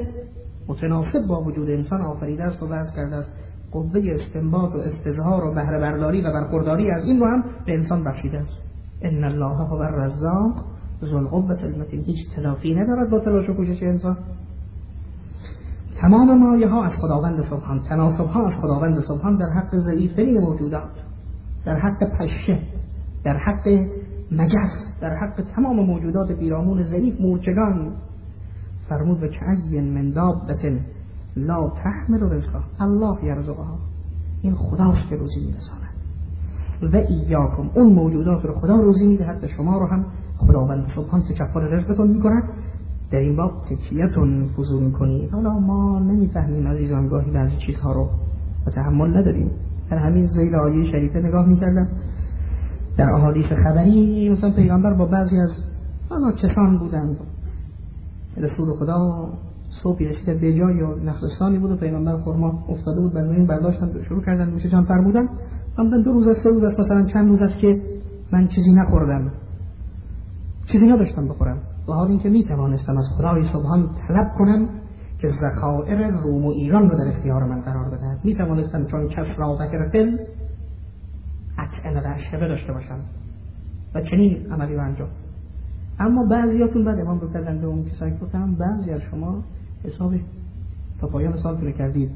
متناسب با وجود انسان آفریده است و وضع کرده است. قوه استنباط و استظهار و بهره برداری و برخورداری از این رو هم به انسان بخشیده است. ان الله هو الرزاق ذو القوة المتین. هیچ تلافی ندارد با تلاش و کوشش انسان. تمام مایه ها از خداوند سبحان، تناسب ها از خداوند سبحان در حق ضعیفین موجودات، در حق پشه، در حق مگس، در حق تمام موجودات پیرامون ضعیف مورچگان. فرمود به کأین من دابة لا تحمل رزقها الله یرزقها، این خداست که روزی میرساند. و ایاکم، اون موجودات رو خدا روزی میدهد و شما رو هم خداوند سبحان تکفل رزقتون میکند. در این باب تکیه‌تون فزون کنید. حالا ما نمیفهمیم عزیزان، گاهی بعضی چیزها رو و تحمل نداریم. در همین ذیل آیه شریفه نگاه میکردم در احادیث خبری، مثلا پیغمبر با بعضی از کسان بودند، رسول خدا صبحی رسید به جای یا نخلستانی بود و پیغمبر خرما افتاده بود، بعد این برداشتن شروع کردن میشه جان فرمودن من 2 روز است 3 روز است مثلا چند روز است که من چیزی نخوردم، چیزی نداشتم بخورم، و حال اینکه میتوانستم از خدای سبحان طلب کنم که ذخایر روم و ایران رو در اختیار من قرار بدهد، میتوانستم چون کسرا و هرقل اطعمه و اشربه داشته باشم و چنین عملی رو انجام. اما بعضیاتون بعد امام رو کردن به اون کسایی که گفتم بعضی از شما حسابی تا پایان سالتون کردید.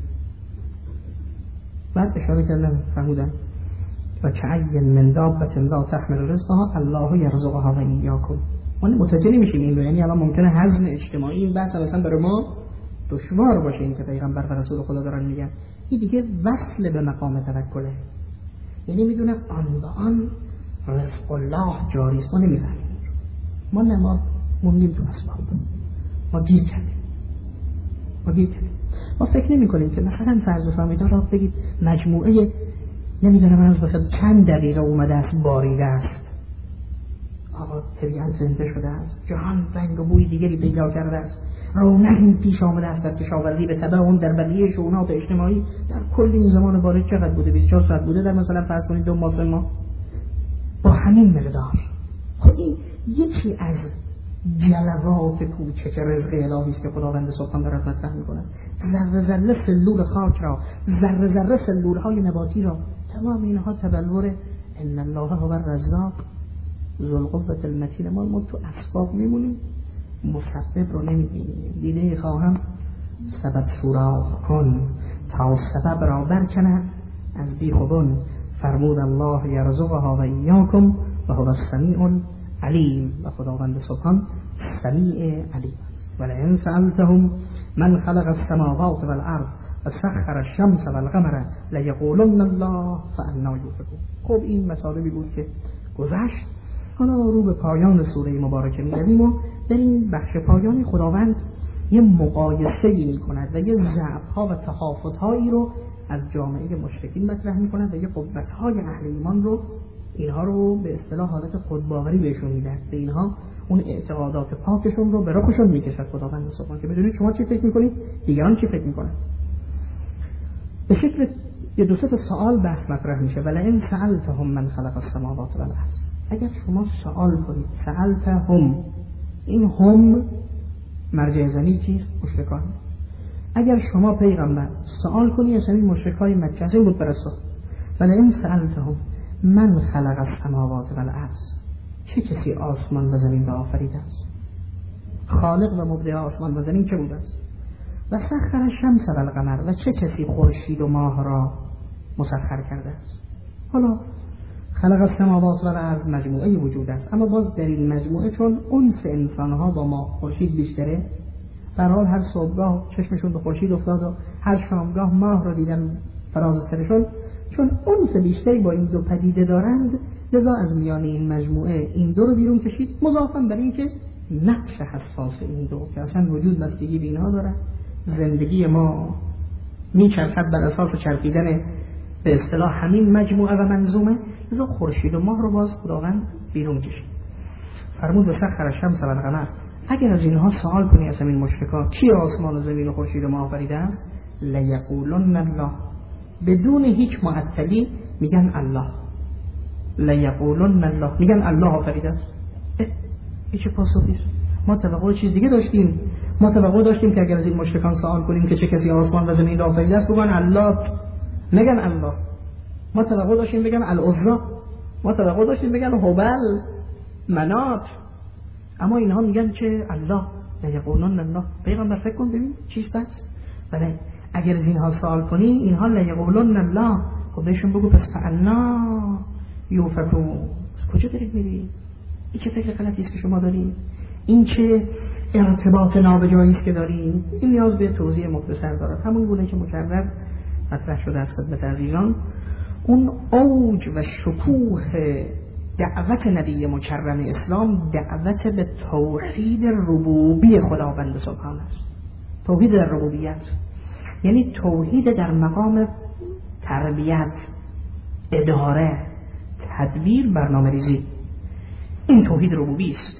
بعد اشاره کردن فرمودن و کأین من دابة لا تحمل رزقها الله یرزقها و ایاکم. ما متوجه نمیشیم این رو، یعنی الان ممکنه هضم اجتماعی این بحث اصلا برای ما دشوار باشه، این که پیغمبر و رسول خدا دارن میگن این دیگه وصل به مقام توکله، یعنی میدونه آن به آن رزق الله جاری است. ما نمیفهمیم، ما موندیم تو اسباب، ما گیر کردیم. ما فکر نمی کنیم که مثلا فرض بفرمایید را بگید مجموعه نمیدونم از بخیر چند دقیقه اومده است باریده است، آقا طبیعت زنده شده است، جهان رنگ و بوی دیگری پیدا کرده است، رونقی پیش آمده است در کشاورزی به تبع اون در بقیه شؤونات اجتماعی در کل این زمان بارد چقدر بوده؟ 24 ساعت بوده در مثلا فرض کنید 2 ماه 3 ماه با همین مقدار. خب این یکی از جلوات کوچک رزق الهی است که خداوند سبحان دارد مطرح می‌کند. ذره ذره سلول خاک را، ذره ذره سلول‌های نباتی را، تمام اینها تبلور ان الله هو الرزاق ذو القوة المتین. ما تو اسباب میمونیم، مسبب رو نمی‌بینیم. دیده خواهم سبب سوراخ کن تا سبب را برکند از بیخ و بن. فرمود الله یرزقها و ایاکم و هو السمیع العلیم. و خداوند سبحان سمیع علیم است. ولئن سألتهم من خلق السماوات والارض و سخر الشمس والقمر لیقولن الله فأنا یؤفکون. خب این مطالبی بود که گذشت. حالا رو به پایان سوره مبارکه می‌رویم و در این بخش پایانی خداوند یه مقایسه‌ای می‌کند و یه ضعف‌ها و تفاوت‌هایی رو از جامعه مشرکین مطرح می‌کند و یه قوت‌های اهل ایمان رو اینها رو به اصطلاح حالت خودباوری بهشون میده. به اینها اون اعتقادات پاکشون رو به رخشون میکشد خداوند سبحان که بدونید شما چی فکر می‌کنید، دیگران چی فکر می‌کنند. به شکل یه دو سه تا سوال بحث مطرح میشه. ولئن سألتهم من خلق السماوات والارض. اگر شما سوال کنید، سألتهم، این هم مرجع زمین چیست؟ مشرکان. اگر شما پیغمبر سوال کنی از همین مشرکای مکه، از این بود پرستا، ولئن سألتهم من خلق السماوات والارض، چه کسی آسمان و زمین را آفریده است؟ خالق و مبدع آسمان و زمین که بوده است؟ و سخر الشمس والقمر، و چه کسی خورشید و ماه را مسخر کرده است؟ حالا خلق السماوات والارض مجموعه وجود است، اما باز در این مجموعه چون انس انسانها با ما خورشید بیشتره، در حال هر صبحگاه چشمشون به خورشید افتاد و هر شامگاه ماه را دیدن فراز سرشون، چون انس بیشتری با این دو پدیده دارند، لذا از میان این مجموعه این دو رو بیرون کشید، مضافاً بر این که نقش حساس این دو که اصلا وجود بستگی به اینها داره. زندگی ما میچرخد بر اساس چرخیدن به اصطلاح همین مجموعه و منظومه، لذا خورشید و ماه رو باز خداوند بیرون کشید. فرمود سخر الشمس والقمر. اگر از اینها سوال کنی از همین مشرکا کی آسمان و زمین و خورشید و ماه آفریده است، لیقولن الله، بدون هیچ معطلی میگن الله. لیقولن الله، میگن الله آفریده است. چه پاسخی است؟ ما توقع چیز دیگه داشتیم. ما توقع داشتیم که اگر از این مشرکان سوال کنیم که چه کسی آسمان و زمین را آفریده است، بگن الله، نگن الله. ما توقع داشتیم بگن العزی، ما توقع داشتیم بگن هبل، منات، اما اینها میگن که الله. لیقولن الله. پیغمبر فکر کن ببین چیست بس. بله اگر از اینها سوال کنی اینها لیقولن الله، خب بهشون بگو پس فعلنا یوفکون. کجا دارید میری؟ این چه فکر غلطی است که شما دارید؟ این چه ارتباط نابجایی است که دارید؟ این نیاز به توضیح مختصر دارد. همون گونه که مکرر مطرح شده است خدمت عزیزان، اون اوج و شکوه دعوت نبی مکرم اسلام دعوت به توحید ربوبی خداوند سبحان است. توحید در ربوبیت یعنی توحید در مقام تربیت، اداره، تدبیر، برنامه‌ریزی. این توحید ربوبی است.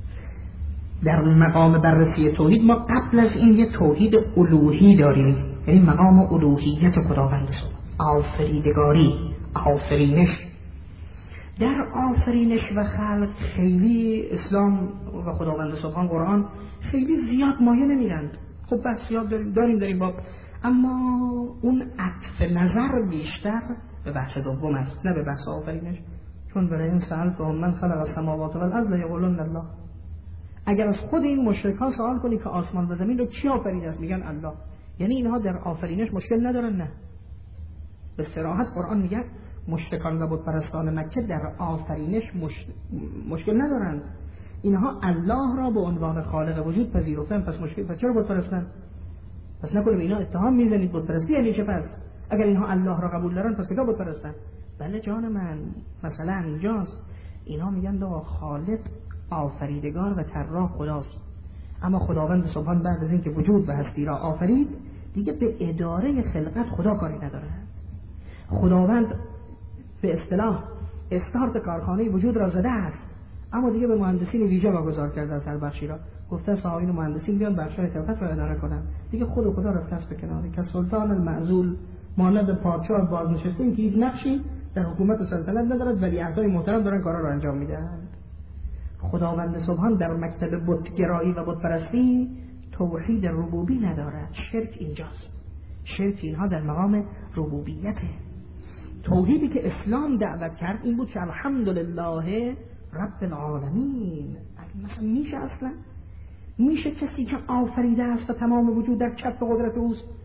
در مقام بررسی توحید ما قبل از این یه توحید الوهی داریم، یعنی مقام الوهیت خداوند سبحان، آفریدگاری، آفرینش. در آفرینش و خلق خیلی اسلام و خداوند سبحان قرآن خیلی زیاد مایه نمیرند. خب بحث زیاد داریم در این باب، اما اون عطف نظر بیشتر به بحث دوم است نه به بحث آفرینش. چون برای این سألتهم من خلق السماوات والارض لیقولن الله. اگر از خود این مشرکان سوال کنی که آسمان و زمین رو کی آفریده است، میگن الله. یعنی اینها در آفرینش مشکل ندارن؟ نه. به صراحت قرآن میگه مشرکان و بت پرستان مکه در آفرینش مشکل ندارند. اینها الله را به عنوان خالق وجود پذیرفتن، پس مشکل پس چرا بت پرستن؟ پس نکنه به اینا اتهام میزنید بت پرستی یعنی چه؟ پس اگر اینها الله را قبول دارن پس کجا بت پرستن؟ بله جان من، مثلا اینجاست اینا میگن دو خالق آفریدگار و طراح خداست، اما خداوند سبحان بعد از اینکه وجود و هستی را آفرید دیگه به اداره خلقت خدا کاری نداره. خداوند به اصطلاح استارت کارخانه وجود را زده است، اما دیگه به مهندسین ویژه واگذار کرده است. هر بخشی را گفته صاحبین مهندسین بیان بخشای خلقت را اداره کنن. دیگه خود خدا رفته است به کناری که سلطان المعزول مانند پادشاه بازنشسته این که هیچ نقشی در حکومت و سلطنت ندارد، ولی اعضای محترم دارن کارا را انجام میدن. خداوند سبحان در مکتب بتگرایی و بتپرستی توحید ربوبی ندارد. شرک اینجاست. شرک اینها در مقام ربوبیته. توحیدی که اسلام دعوت کرد این بود که الحمدلله رب العالمین. مثلا میشه اصلا؟ میشه کسی که آفریده است و تمام وجود در کف قدرت اوست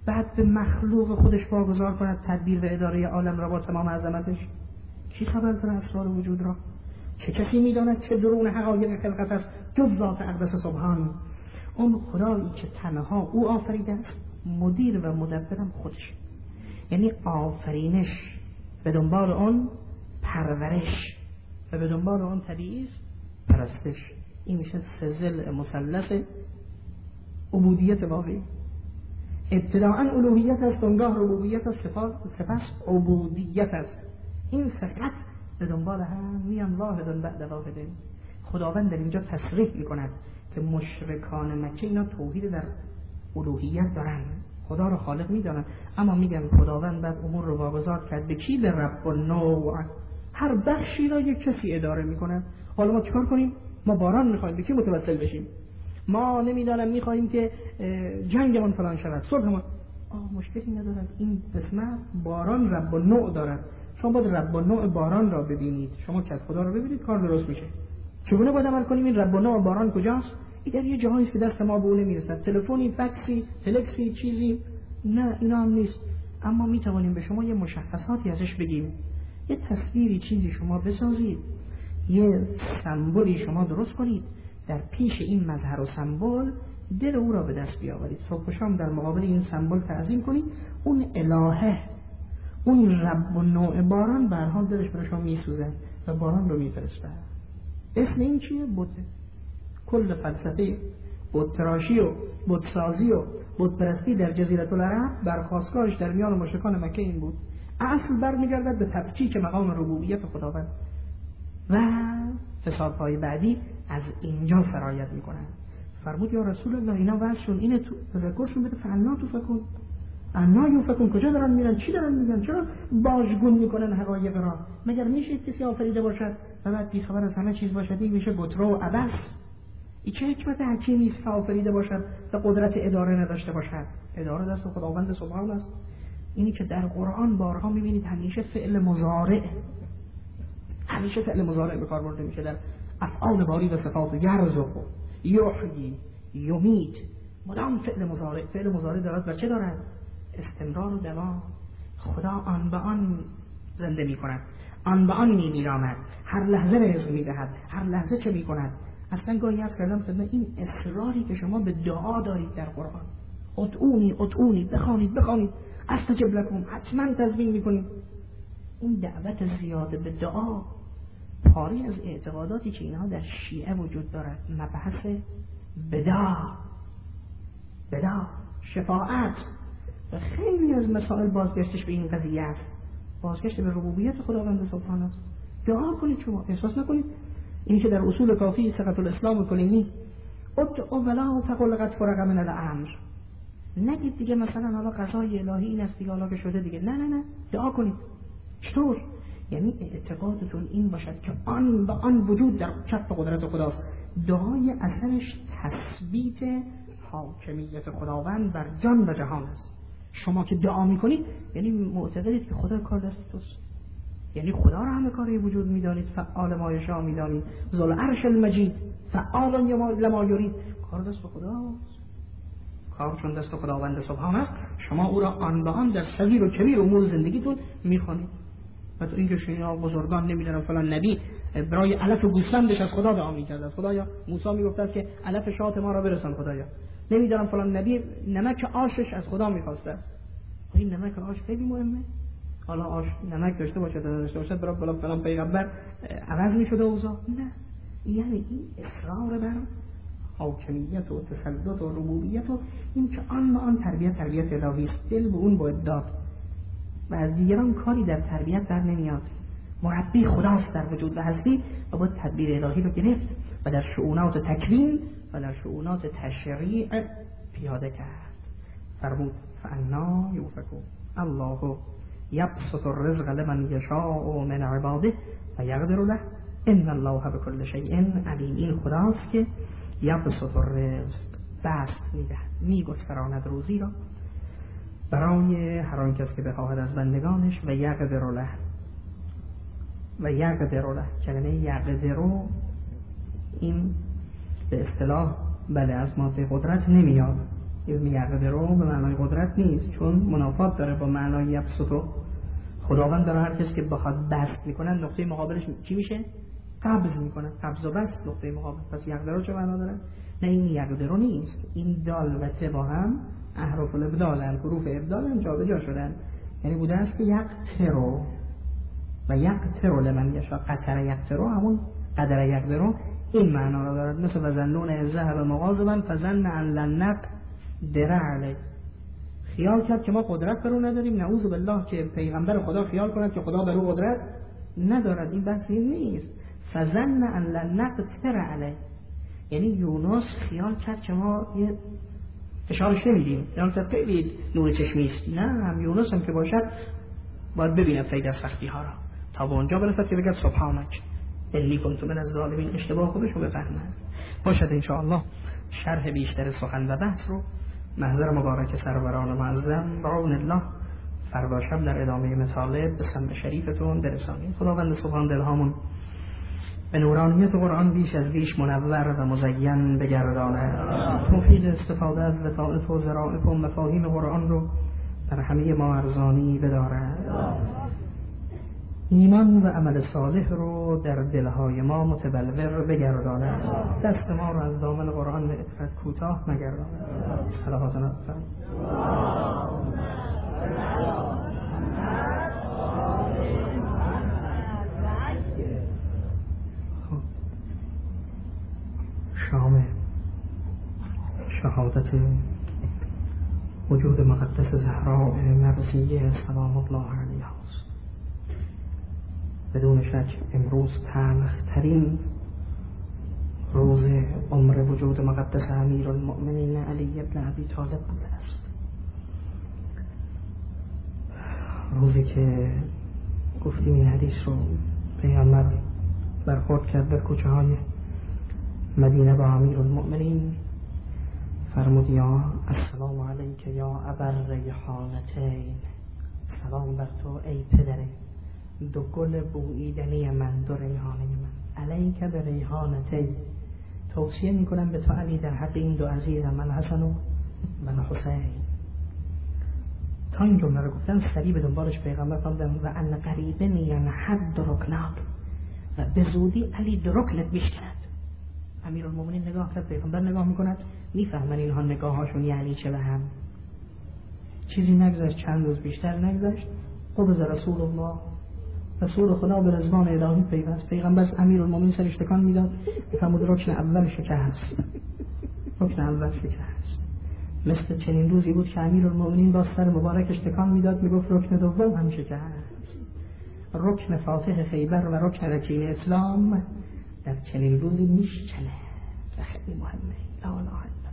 بعد به مخلوق خودش واگذار کند تدبیر و اداره عالم را با تمام عظمتش. کی خبر داره اسرار وجود را؟ چه کسی میداند چه درون حقایق خلقت است جز ذات اقدس سبحان؟ اون خدایی که تنها او آفریده است، مدیر و مدبرم خودش. یعنی آفرینش به دنبال اون پرورش و به دنبال اون طبیعی است پرستش. این میشه سلسله مثلث عبودیت واقعی. ابتداءً الوهیت است، اونگاه ربوبیت است، سپس عبودیت است. این سقط به دنبال هم میان واحد بعد واحد. خداوند در اینجا تصریح میکند که مشرکان مکه اینا توحید در الوهیت دارن، خدا رو خالق میدانن، اما میگن خداوند بعد امور رو واگذار کرد به کی؟ به رب النوع. هر بخشی را یک کسی اداره میکنه. حالا ما چیکار کنیم؟ ما باران میخوایم، به کی متوسل بشیم؟ ما نمیدانم میخوایم که جنگمون فلان شود، صلحمون. مشکلی ندارد. این قسمت باران رب النوع دارد. شما باید رب النوع باران را ببینید. شما که خدا رو ببینید کار درست میشه. چگونه باید عمل کنیم؟ این رب النوع باران کجاست؟ این در یه جاهایی است که دست ما به اون نمیرسد. تلفنی، فکسی، تلکسی، چیزی نه، اینا هم نیست. اما میتوانیم به شما یه مشخصاتی ازش بگیم. یه تصویری چیزی شما بسازید، یه سمبولی شما درست کنید، در پیش این مظهر و سمبل دل او را به دست بیاورید. صبح و شام در مقابل این سمبل تعظیم کنید. اون الهه، اون رب و نوع باران به هر حال دلش برای شما میسوزه و باران رو میفرسته. اسم این چیه؟ بته. کل فلسفه بت تراشی و بت سازی و بت پرستی در جزیره العرب برخاستگاهش در میان مشرکان مکه این بود. اصل برمیگردد به تفکیک مقام ربوبیت خداوند و فسادهای بعدی از اینجا سرایت میکنن. فرمود یا رسول الله اینا واسشون اینه، تو تذکرشون بده. فانا تفکون، انا یفکون، کجا دارن میرن؟ چی دارن میگن؟ چرا باجگون میکنن حقایق را؟ مگر میشه کسی آفریده باشد و بعد بیخبر از همه چیز باشد؟ این میشه گترو و عبث. این چه حکمت حکیمی است که آفریده باشد و قدرت اداره نداشته باشد؟ اداره دست خداوند سبحان است. اینی که در قرآن بارها میبینید همیشه فعل مضارع، همیشه فعل مضارع به کار برده میشه در افعال باری و صفات. یرزق، یحیی، یمیت، مدام فعل مضارع. فعل مضارع دارد و چه دارد؟ استمرار و دوام. خدا آن به آن زنده میکند، آن به آن میمیراند، هر لحظه رزق میدهد، هر لحظه چه میکند. اصلا گاهی عرض کردم خدمت این اصراری که شما به دعا دارید در قرآن، ادعونی بخوانید استجب لکم، حتما تضمین میکنید. این دعوت زیاده به دعا پاری از اعتقاداتی که اینها در شیعه وجود دارد. مبحث بدا، شفاعت و خیلی از مسائل بازگشتش به این قضیه است. بازگشت به ربوبیت خداوند سبحانه است. دعا کنید، شما احساس نکنید اینی که در اصول کافی ثقة الاسلام کلینی ادعوا ولا تقل قد فرغ من الامر، نگید دیگه مثلا حالا قضای الهی این است دیگه، حالا که شده دیگه. نه، دعا کنید. چطور؟ یعنی اعتقادتون این باشد که آن به آن وجود در کف قدرت خداست. دعای اثرش تثبیت حاکمیت خداوند بر جان و جهان است. شما که دعا میکنید یعنی معتقدید که خدا کار دست توست، یعنی خدا را همه کاری وجود میدانید، فعال ما یشاء میدانید، ذل عرش المجید، فعال لما یرید. کار دست خداست، کار چون دست خداوند سبحان است. شما او را آن به آن در صغیر و کبیر امور زندگیتون میخوانید. و تو اینکه شما بزرگان نمیدونم فلان نبی برای علف گوسفندش از خدا دعا میکرد، از خدایا موسی میگفت است که علف شات ما را برسان خدایا. نمیدونم فلان نبی نمک آشش از خدا میخواسته. این نمک آش خیلی مهمه. حالا آش نمک داشته باشه داشته باشه برای فلان پیغمبر عوض میشده اوضاع. نه، یعنی این اصرار بر حاکمیت و تسلط و ربوبیت و این که آن به آن تربیت الهی است. دل به اون باید داد و از دیگران کاری در تربیت در نمیاد. مربی خداست در وجود و هستی و باید تدبیر الهی رو گرفت و در شؤونات تکوین و در شؤونات تشریع پیاده کرد. فرمود فانا یؤفکون، الله یبسط الرزق لمن یشاء من عباده و یقدر له ان الله بكل شیء علیم. این خداست که یبسط الرزق، بسط میدهد، میگستراند روزی را برای هر آن کس که بخواهد از بندگانش و یقدر له. کلمه یقدر این به اصطلاح بله از ماده قدرت نمیاد، یقدرو به معنای قدرت نیست، چون منافات داره با معنای یبسطو. خداوند داره هر کسی که بخواد بسط میکنه نقطه مقابلش چی میشه؟ قبض میکنه. قبض و بسط نقطه مقابل. پس یقدرو چه معنا داره؟ نه این یقدرو نیست. این دال و ت با هم احرف الابدالن، حروف ابدالن، جابجا شدن. یعنی بوده است که یقترو و یقترو لمن یشاء، قطر یقترو همون قدر یقدرو این معنا را دارد. مثل وزنون ذهب مغاضبا فظن ان لن نقدر علیه، خیال کرد که ما قدرت بر او نداریم. نعوذ بالله که پیغمبر خدا خیال کند که خدا بر او قدرت ندارد. این بحث این نیست. فظن ان لن نقدر علیه یعنی یونس خیال کرد که ما یه اشارش نمیدیم، یعنی خیلی نور چشمی است. نه، هم یونس هم که باشد باید ببینه فیض سختی ها را تا به اونجا برسد که بگه سبحانک انی کنت من الظالمین. اشتباه خودش رو بفهمد. باشد ان شاء الله شرح بیشتر سخن و بحث رو محضر مبارک سروران معظم بعون الله فردا شب در ادامه مطالب به سمع شریفتون برسانیم. خداوند سبحان دلهامون به نورانیت قرآن بیش از بیش منور و مزین بگردانه. توفیق استفاده از لطائف و ظرائف و مفاهیم قرآن رو در همه ما ارزانی بداره. ایمان و عمل صالح رو در دلهای ما متبلور بگردانه. دست ما رو از دامن قرآن به اطرت کوتاه نگردانه. صلوات نفرم. شام شهادت وجود مقدس زهراء مرضیه سلام الله علیها است. بدون شک امروز تلخ‌ترین روز عمر وجود مقدس امیرالمؤمنین علی ابن ابی طالب بوده است. روزی که گفتیم این حدیث رو پیامبر برخورد کرد در کوچه های مدینه با امیرالمؤمنین، فرمود یا السلام علیک یا ابا ریحانتین، سلام بر تو ای پدر دو گل بوییدنی من، دو ریحانه من. علیک به ریحانتین، توصیه میکنم به تو علی در حق این دو عزیزم، من حسن و من حسین. تا این جمله رو گفتن سریع به دنبالش پیغمبر فرمودن و ان قریبا ینحد رکناک، و به زودی علی درکلت میشکند. امیرالمومنین نگاه کرد، پیغمبر نگاه میکند، میفهمن اینها نگاهاشون یعنی چه به هم. چیزی نگذشت، چند روز بیشتر نگذشت، قبض رسول الله، رسول خدا به رضوان الهی پیوست. پیغمبر از امیرالمومنین سرش تکان میداد، میفهمود رکن اول شکست، رکن اول شکست. مثل چنین روزی بود که امیرالمومنین با سر مبارکش تکان میداد، میگفت رکن دوم هم شکست. رکن فاتح خیبر و رکن رکین اسلام در چنین روزی میشکنه و خیلی مهمه. لا اله الا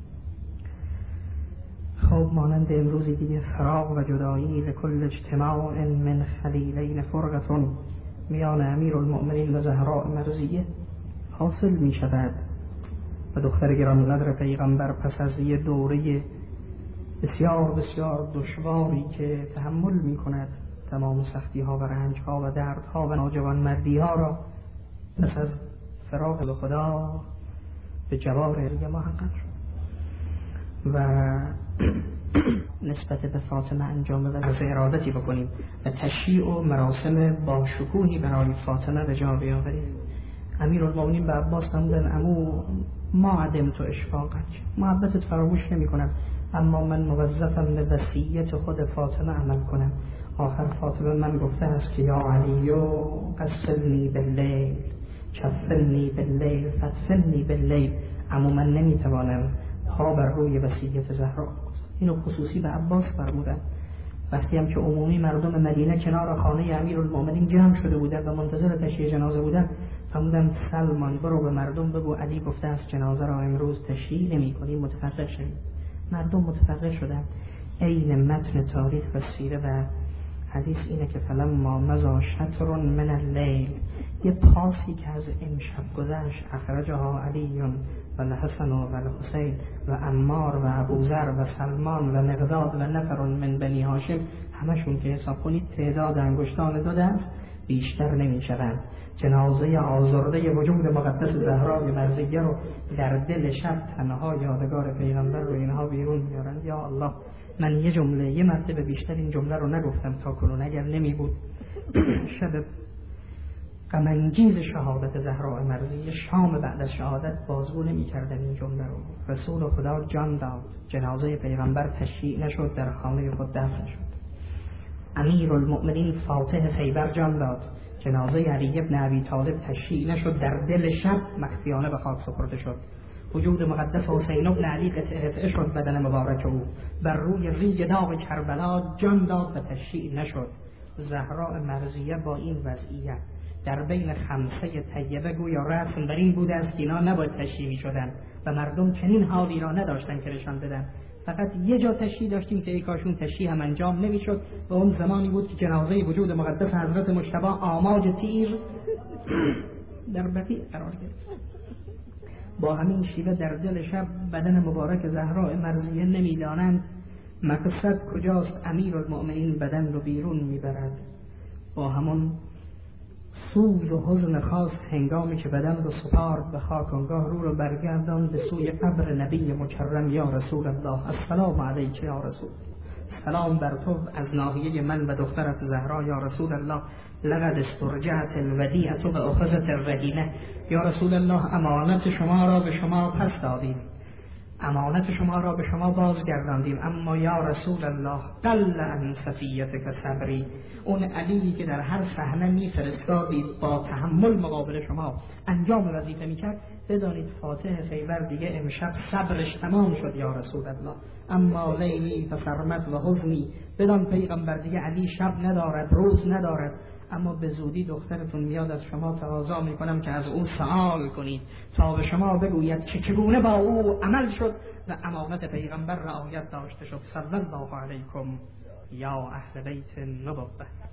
الله. خب مانند امروزی دیگه فراق و جدایی لکل اجتماع من خلیلین فرقتون میان امیرالمؤمنین و زهراء مرضیه حاصل می شود و دختر گرانقدر پیغمبر پس از یه دوره بسیار بسیار دشواری که تحمل می کند تمام سختی ها و رنج ها و درد ها و ناجوان مردی ها را، پس از فراق به خدا به جوار ما حقا شد و نسبت به فاطمه انجام و از ارادتی بکنیم و تشییع و مراسم با شکوهی برای فاطمه به جا بیاوریم. امیرالمومنین به عباس فرمودن عمو ما عدمت اشفاقک، محبتت فراموش نمی کنم، اما من موظفم به وصیت خود فاطمه عمل کنم. آخر فاطمه من گفته است که یا علیو قسلنی باللیل کفلنی باللیل فتفلنی باللیل. اما من نمیتوانم پا بر روی وصیت زهرا. اینو خصوصی به عباس فرمودن. وقتی هم که عمومی مردم مدینه کنار خانه امیرالمومنین جمع شده بودن و منتظر تشییع جنازه بودن، فرمودن سلمان برو به مردم بگو علی گفته است جنازه را امروز تشییع نمی‌کنیم، متفرق شدیم. مردم متفرق شدن. عین متن تاریخ و سیره و حدیث اینه که فلما مضى شطر من اللیل، یه پاسی که از امشب گذشت، اخرجها علی و الحسن و الحسین و عمار و ابوذر و سلمان و مقداد و نفر من بنی هاشم، همشون که حساب کنید تعداد انگشتان دو دست بیشتر نمی شوند. جنازه آزرده وجود مقدس زهرای مرضیه رو در دل شب تنها یادگار پیغمبر رو اینها بیرون میارن. یا الله، من یه مرتبه بیشتر این جمله رو نگفتم تا کنون، اگر نمی بود شب غم انگیز شهادت زهرا مرضیه، شام بعد از شهادت بازگو نمی کردن این جمله رو. رسول خدا جان داد، جنازه پیغمبر تشییع نشد، در خانه خود دفن شد. امیرالمؤمنین فاتح خیبر جان داد، جنازه علی ابن ابی طالب تشییع نشد، در دل شب مخفیانه به خاک سپرده شد. وجود مقدس حسین ابن علی قطعه شد بدن مبارک او، بر روی ریگ داغ کربلا جان داد و تشییع نشد. زهرا مرضیه با این وضعیت در بین خمسه طیبه گویا رسم بر این بوده است که اینا نباید تشییع شدن و مردم چنین حالی را نداشتن که نشان بدن. فقط یه جا تشییع داشتیم که ای کاشون تشییع هم انجام نمیشد و اون زمانی بود که جنازه وجود مقدس حضرت مجتبی آماج تیر در بقیع قرار گرفت. با همین شیوه در دل شب بدن مبارک زهراء مرضیه نمیدانند مقصد کجاست. امیرالمؤمنین بدن رو بیرون میبرد با همون سوز و حزن خاص. هنگامی که بدن رو سپارد به خاک، آنگاه رو برگردان به سوی قبر نبی مکرم. یا رسول الله، السلام علیک یا رسول، سلام بر تو از ناحیه من و دخترت زهرا. یا رسول الله، لقد استرجعت الودیعة و اخذت الرهینه. یا رسول الله، امانت شما را به شما پس دادیم، امانت شما را به شما بازگرداندیم، اما یا رسول الله قل عن صفیتک صبری. اون علی که در هر صحنه میفرستادید با تحمل مقابل شما انجام وظیفه میکرد، بدانید فاتح خیبر دیگه امشب صبرش تمام شد یا رسول الله. اما لیلی فسرمت و حزنی، بدان پیغمبر دیگه علی شب ندارد روز ندارد، اما به زودی دخترتون میاد از شما تقاضا میکنم که از او سوال کنید تا به شما بگوید که چگونه با او عمل شد و امانت پیغمبر رعایت داشته شد. صلی الله علیکم یا اهل بیت النبوة.